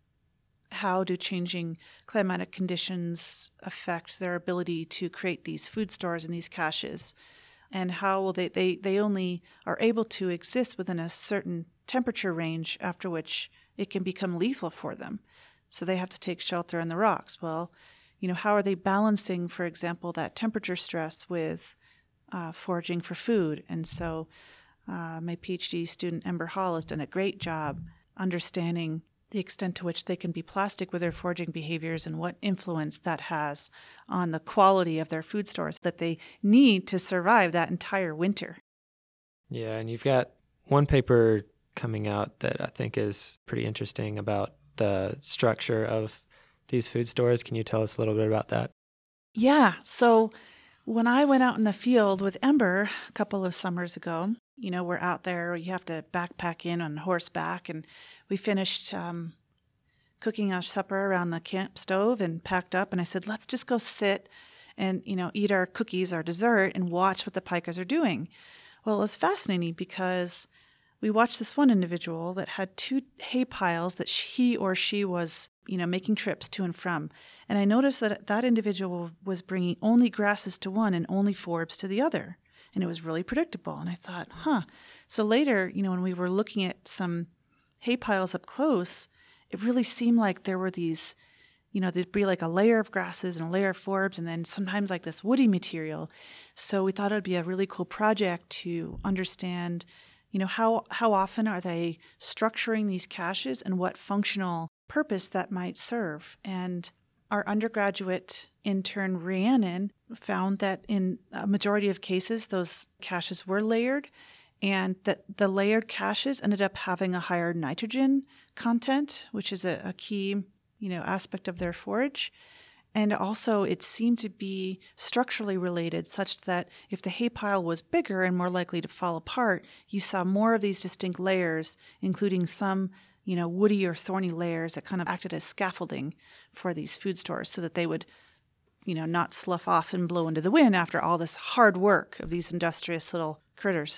how do changing climatic conditions affect their ability to create these food stores and these caches? And how will they, they, they only are able to exist within a certain temperature range after which it can become lethal for them. So they have to take shelter in the rocks. Well, you know, how are they balancing, for example, that temperature stress with uh, foraging for food? And so uh, my PhD student, Ember Hall, has done a great job understanding the extent to which they can be plastic with their foraging behaviors and what influence that has on the quality of their food stores that they need to survive that entire winter. Yeah, and you've got one paper coming out that I think is pretty interesting about the structure of these food stores. Can you tell us a little bit about that? Yeah, so when I went out in the field with Ember a couple of summers ago, you know, we're out there, you have to backpack in on horseback, and we finished um, cooking our supper around the camp stove and packed up, and I said, let's just go sit and, you know, eat our cookies, our dessert, and watch what the pikas are doing. Well, it was fascinating because we watched this one individual that had two hay piles that he or she was, you know, making trips to and from. And I noticed that that individual was bringing only grasses to one and only forbs to the other. And it was really predictable. And I thought, huh. So later, you know, when we were looking at some hay piles up close, it really seemed like there were these, you know, there'd be like a layer of grasses and a layer of forbs and then sometimes like this woody material. So we thought it would be a really cool project to understand, you know, how, how often are they structuring these caches and what functional purpose that might serve. And our undergraduate intern, Rhiannon, found that in a majority of cases, those caches were layered and that the layered caches ended up having a higher nitrogen content, which is a, a key, you know, aspect of their forage. And also it seemed to be structurally related such that if the hay pile was bigger and more likely to fall apart, you saw more of these distinct layers, including some, you know, woody or thorny layers that kind of acted as scaffolding for these food stores so that they would, you know, not slough off and blow into the wind after all this hard work of these industrious little critters.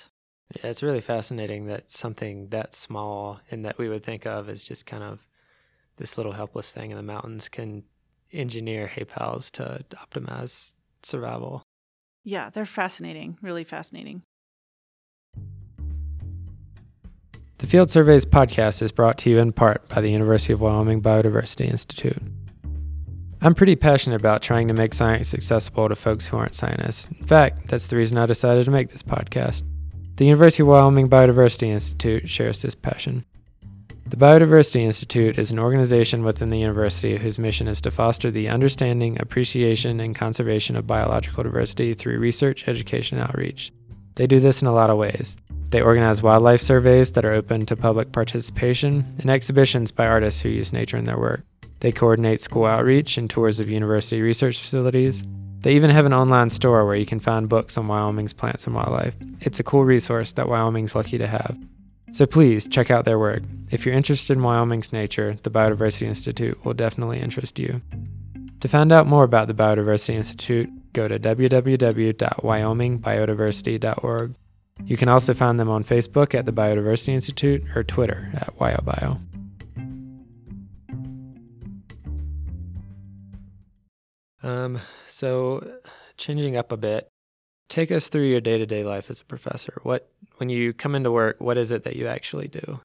Yeah, it's really fascinating that something that small and that we would think of as just kind of this little helpless thing in the mountains can engineer hay pals to optimize survival. Yeah, they're fascinating, really fascinating. The Field Surveys podcast is brought to you in part by the University of Wyoming Biodiversity Institute. I'm pretty passionate about trying to make science accessible to folks who aren't scientists. In fact, that's the reason I decided to make this podcast. The University of Wyoming Biodiversity Institute shares this passion. The Biodiversity Institute is an organization within the university whose mission is to foster the understanding, appreciation, and conservation of biological diversity through research, education, and outreach. They do this in a lot of ways. They organize wildlife surveys that are open to public participation and exhibitions by artists who use nature in their work. They coordinate school outreach and tours of university research facilities. They even have an online store where you can find books on Wyoming's plants and wildlife. It's a cool resource that Wyoming's lucky to have. So please check out their work. If you're interested in Wyoming's nature, the Biodiversity Institute will definitely interest you. To find out more about the Biodiversity Institute, go to w w w dot wyoming biodiversity dot org. You can also find them on Facebook at the Biodiversity Institute or Twitter at WyoBio. Um, so changing up a bit, take us through your day-to-day life as a professor. What, when you come into work, what is it that you actually do?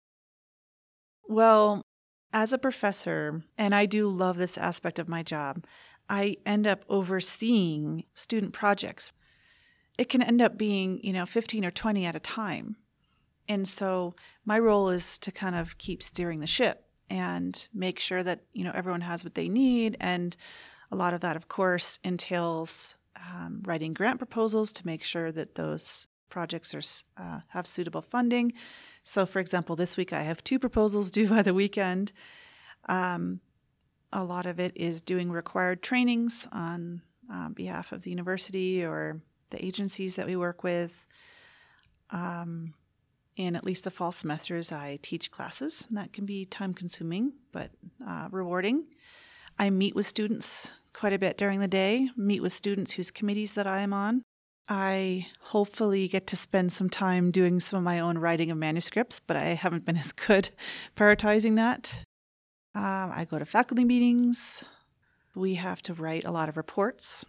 Well, as a professor, and I do love this aspect of my job, I end up overseeing student projects. It can end up being, you know, fifteen or twenty at a time. And so my role is to kind of keep steering the ship and make sure that, you know, everyone has what they need. And a lot of that, of course, entails um, writing grant proposals to make sure that those projects are uh, have suitable funding. So, for example, this week I have two proposals due by the weekend. Um, a lot of it is doing required trainings on uh, behalf of the university or the agencies that we work with. Um, in at least the fall semesters, I teach classes, and that can be time-consuming but uh, rewarding. I meet with students quite a bit during the day, meet with students whose committees that I am on. I hopefully get to spend some time doing some of my own writing of manuscripts, but I haven't been as good prioritizing that. Um, I go to faculty meetings. We have to write a lot of reports.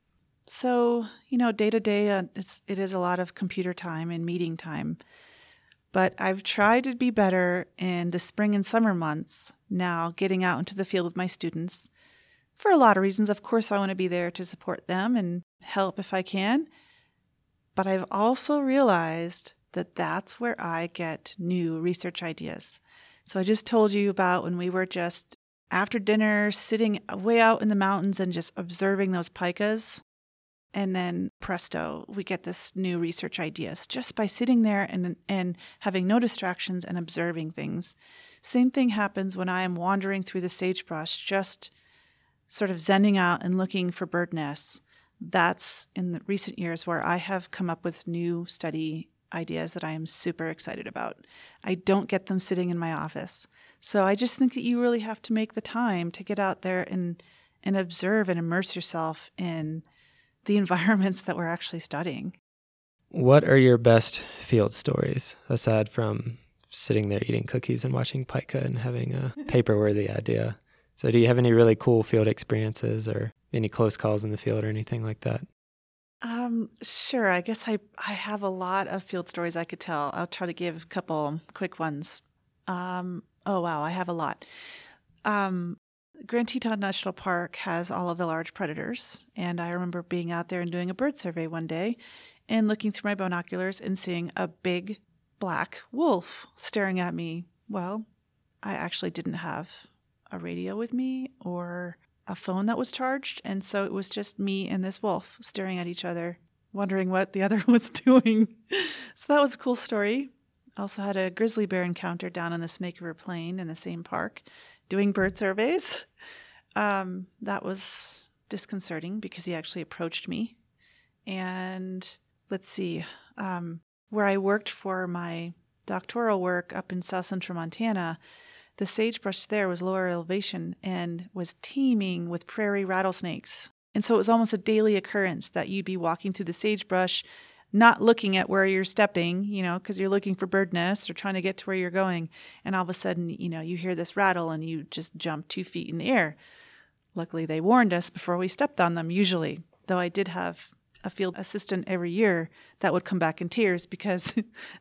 So, you know, day to day, uh, it's, it is a lot of computer time and meeting time. But I've tried to be better in the spring and summer months now, getting out into the field with my students for a lot of reasons. Of course, I want to be there to support them and help if I can. But I've also realized that that's where I get new research ideas. So I just told you about when we were just after dinner sitting way out in the mountains and just observing those pikas. And then presto, we get this new research ideas just by sitting there and and having no distractions and observing things. Same thing happens when I am wandering through the sagebrush, just sort of zenning out and looking for bird nests. That's in the recent years where I have come up with new study ideas that I am super excited about. I don't get them sitting in my office. So I just think that you really have to make the time to get out there and and observe and immerse yourself in the environments that we're actually studying. What are your best field stories, aside from sitting there eating cookies and watching pika and having a paper-worthy idea? So do you have any really cool field experiences or any close calls in the field or anything like that? Um, sure. I guess I, I have a lot of field stories I could tell. I'll try to give a couple quick ones. Um, oh, wow, I have a lot. Um, Grand Teton National Park has all of the large predators, and I remember being out there and doing a bird survey one day and looking through my binoculars and seeing a big black wolf staring at me. Well, I actually didn't have a radio with me or a phone that was charged, and so it was just me and this wolf staring at each other, wondering what the other was doing. So that was a cool story. Also had a grizzly bear encounter down on the Snake River Plain in the same park, doing bird surveys. Um, that was disconcerting because he actually approached me. And let's see, um, where I worked for my doctoral work up in south central Montana, the sagebrush there was lower elevation and was teeming with prairie rattlesnakes. And so it was almost a daily occurrence that you'd be walking through the sagebrush, not looking at where you're stepping, you know, because you're looking for bird nests or trying to get to where you're going. And all of a sudden, you know, you hear this rattle and you just jump two feet in the air. Luckily, they warned us before we stepped on them, usually, though I did have a field assistant every year that would come back in tears because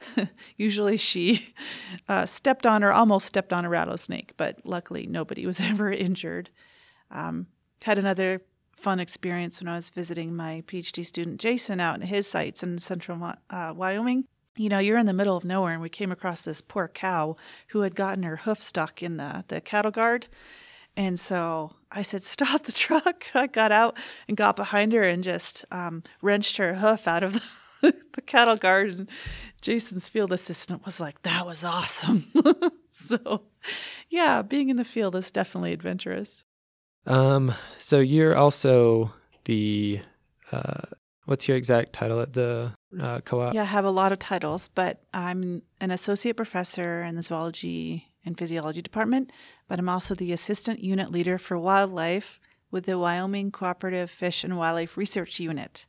usually she uh, stepped on or almost stepped on a rattlesnake, but luckily nobody was ever injured. Um, had another fun experience when I was visiting my PhD student Jason out in his sites in central uh, Wyoming. You know, you're in the middle of nowhere, and we came across this poor cow who had gotten her hoof stuck in the, the cattle guard. And so I said, stop the truck. I got out and got behind her and just um, wrenched her hoof out of the, the cattle guard. And Jason's field assistant was like, that was awesome. So, yeah, being in the field is definitely adventurous. Um, so you're also the, uh, what's your exact title at the uh, co-op? Yeah, I have a lot of titles, but I'm an associate professor in the zoology and physiology department, but I'm also the assistant unit leader for wildlife with the Wyoming Cooperative Fish and Wildlife Research Unit.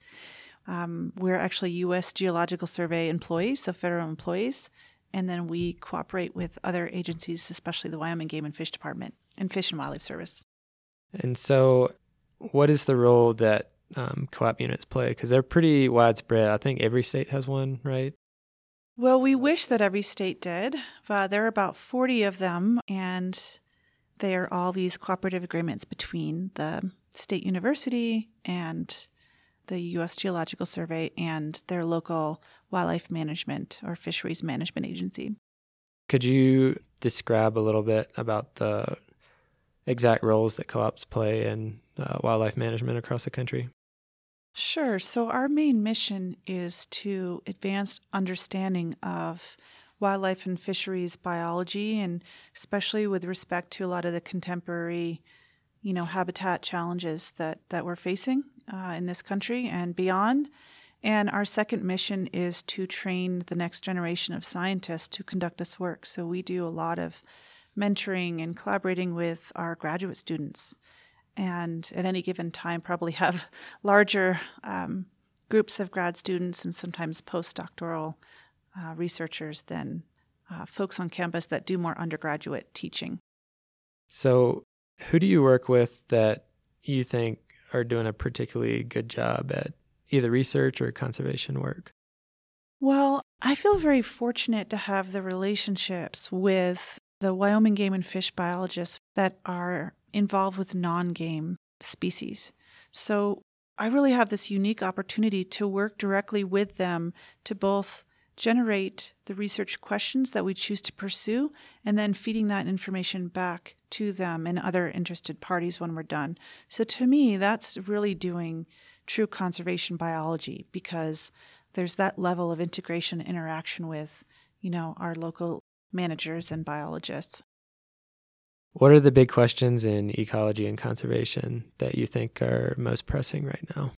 Um, we're actually U S Geological Survey employees, so federal employees, and then we cooperate with other agencies, especially the Wyoming Game and Fish Department and Fish and Wildlife Service. And so what is the role that um, co-op units play? Because they're pretty widespread. I think every state has one, right? Well, we wish that every state did, but there are about forty of them, and they are all these cooperative agreements between the state university and the U S Geological Survey and their local wildlife management or fisheries management agency. Could you describe a little bit about the exact roles that co-ops play in uh, wildlife management across the country? Sure. So our main mission is to advance understanding of wildlife and fisheries biology, and especially with respect to a lot of the contemporary, you know, habitat challenges that, that we're facing uh, in this country and beyond. And our second mission is to train the next generation of scientists to conduct this work. So we do a lot of mentoring and collaborating with our graduate students. And at any given time, probably have larger um, groups of grad students and sometimes postdoctoral uh, researchers than uh, folks on campus that do more undergraduate teaching. So who do you work with that you think are doing a particularly good job at either research or conservation work? Well, I feel very fortunate to have the relationships with the Wyoming game and fish biologists that are involved with non-game species. So I really have this unique opportunity to work directly with them to both generate the research questions that we choose to pursue and then feeding that information back to them and other interested parties when we're done. So to me, that's really doing true conservation biology, because there's that level of integration and interaction with, you know, our local managers and biologists. What are the big questions in ecology and conservation that you think are most pressing right now?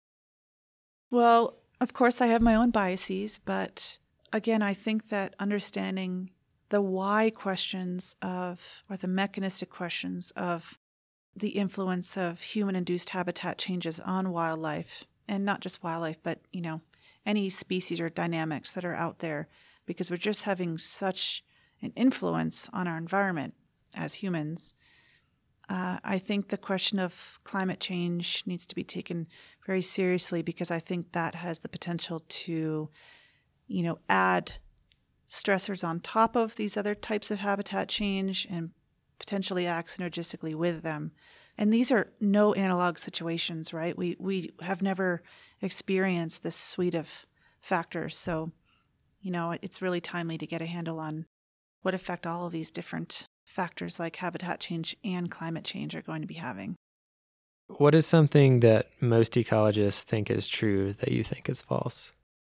Well, of course, I have my own biases, but again, I think that understanding the why questions of, or the mechanistic questions of the influence of human-induced habitat changes on wildlife, and not just wildlife, but, you know, any species or dynamics that are out there, because we're just having such an influence on our environment as humans. Uh, I think the question of climate change needs to be taken very seriously, because I think that has the potential to, you know, add stressors on top of these other types of habitat change and potentially act synergistically with them. And these are no analog situations, right? We we have never experienced this suite of factors. So, you know, it's really timely to get a handle on what effect all of these different factors like habitat change and climate change are going to be having. What is something that most ecologists think is true that you think is false?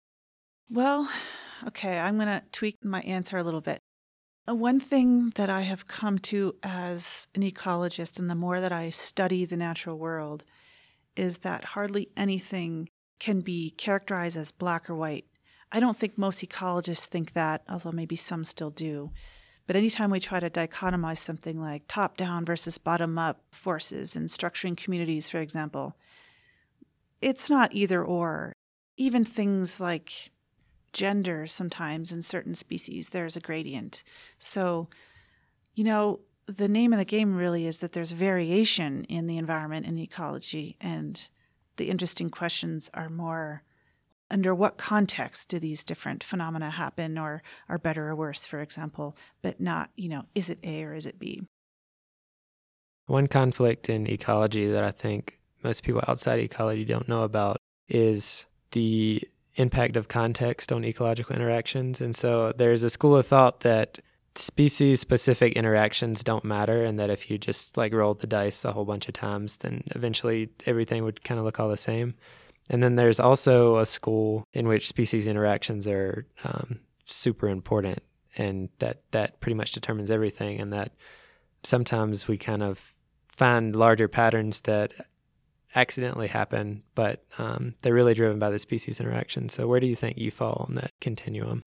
Well, okay, I'm going to tweak my answer a little bit. One thing that I have come to as an ecologist, and the more that I study the natural world, is that hardly anything can be characterized as black or white. I don't think most ecologists think that, although maybe some still do. But anytime we try to dichotomize something like top-down versus bottom-up forces in structuring communities, for example, it's not either or. Even things like gender sometimes in certain species, there's a gradient. So, you know, the name of the game really is that there's variation in the environment and ecology, and the interesting questions are more under what context do these different phenomena happen, or are better or worse, for example, but not, you know, is it A or is it B? One conflict in ecology that I think most people outside ecology don't know about is the impact of context on ecological interactions. And so there's a school of thought that species-specific interactions don't matter, and that if you just like rolled the dice a whole bunch of times, then eventually everything would kind of look all the same. And then there's also a school in which species interactions are um, super important, and that that pretty much determines everything, and that sometimes we kind of find larger patterns that accidentally happen, but um, they're really driven by the species interaction. So where do you think you fall on that continuum?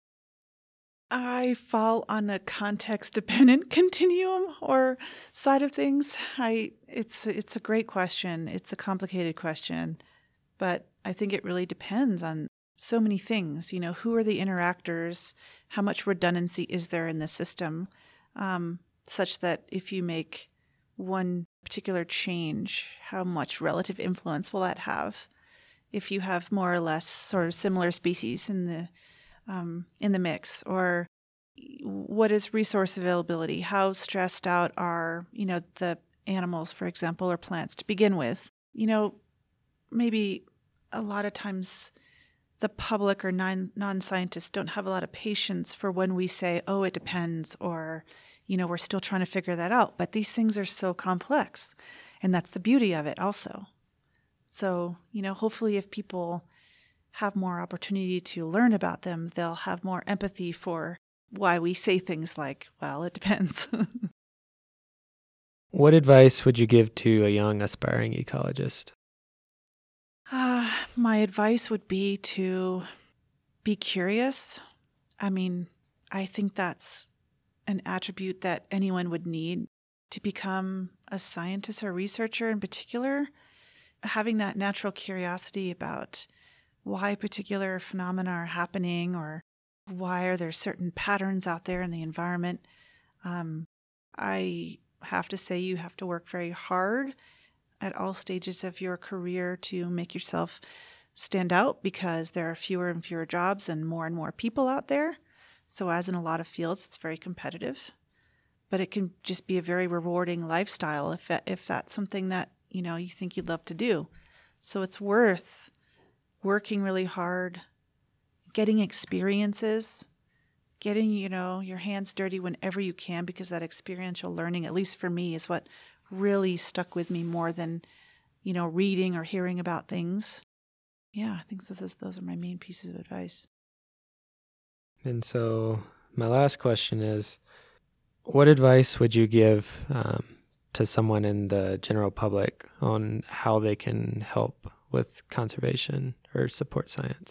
I fall on the context-dependent continuum or side of things. I it's it's a great question. It's a complicated question, but I think it really depends on so many things. You know, who are the interactors? How much redundancy is there in the system, um, such that if you make one particular change, how much relative influence will that have? If you have more or less sort of similar species in the um, in the mix, or what is resource availability? How stressed out are, you know, the animals, for example, or plants to begin with? You know, maybe a lot of times the public or non, non-scientists don't have a lot of patience for when we say, oh, it depends, or, you know, we're still trying to figure that out. But these things are so complex, and that's the beauty of it also. So, you know, hopefully if people have more opportunity to learn about them, they'll have more empathy for why we say things like, well, it depends. What advice would you give to a young aspiring ecologist? Uh, my advice would be to be curious. I mean, I think that's an attribute that anyone would need to become a scientist or researcher in particular. Having that natural curiosity about why particular phenomena are happening, or why are there certain patterns out there in the environment. Um, I have to say you have to work very hard at all stages of your career to make yourself stand out, because there are fewer and fewer jobs and more and more people out there. So as in a lot of fields, it's very competitive. But it can just be a very rewarding lifestyle if that, if that's something that, you know, you think you'd love to do. So it's worth working really hard, getting experiences, getting, you know, your hands dirty whenever you can, because that experiential learning, at least for me, is what really stuck with me more than, you know, reading or hearing about things. Yeah, I think that those, those are my main pieces of advice. And so my last question is, what advice would you give um, to someone in the general public on how they can help with conservation or support science?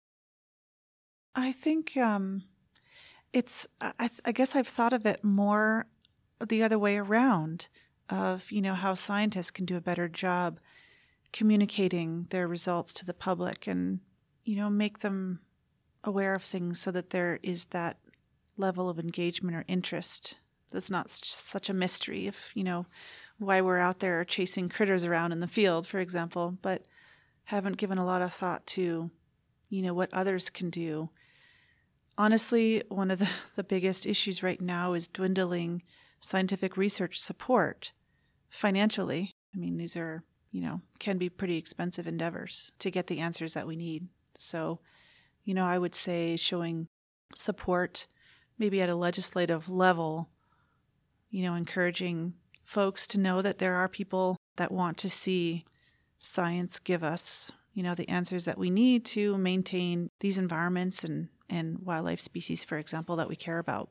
I think um, it's, I, I guess I've thought of it more the other way around, of, you know, how scientists can do a better job communicating their results to the public and, you know, make them aware of things so that there is that level of engagement or interest. That's not such a mystery if, you know, why we're out there chasing critters around in the field, for example, but haven't given a lot of thought to, you know, what others can do. Honestly, one of the, the biggest issues right now is dwindling scientific research support financially. I mean, these are, you know, can be pretty expensive endeavors to get the answers that we need. So, you know, I would say showing support maybe at a legislative level, you know, encouraging folks to know that there are people that want to see science give us, you know, the answers that we need to maintain these environments and, and wildlife species, for example, that we care about.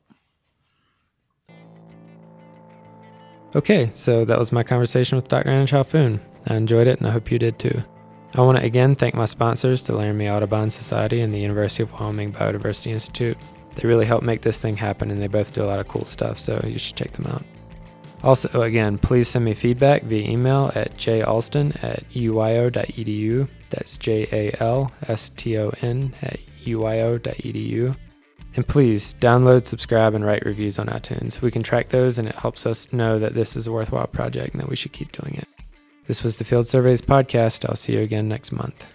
Okay, so that was my conversation with Doctor Anna Chalfoun. I enjoyed it, and I hope you did too. I want to again thank my sponsors, the Laramie Audubon Society and the University of Wyoming Biodiversity Institute. They really help make this thing happen, and they both do a lot of cool stuff, so you should check them out. Also, again, please send me feedback via email at j alston at u y o dot e d u. That's J A L S T O N at u y o dot e d u. And please download, subscribe, and write reviews on iTunes. We can track those, and it helps us know that this is a worthwhile project and that we should keep doing it. This was the Field Surveys Podcast. I'll see you again next month.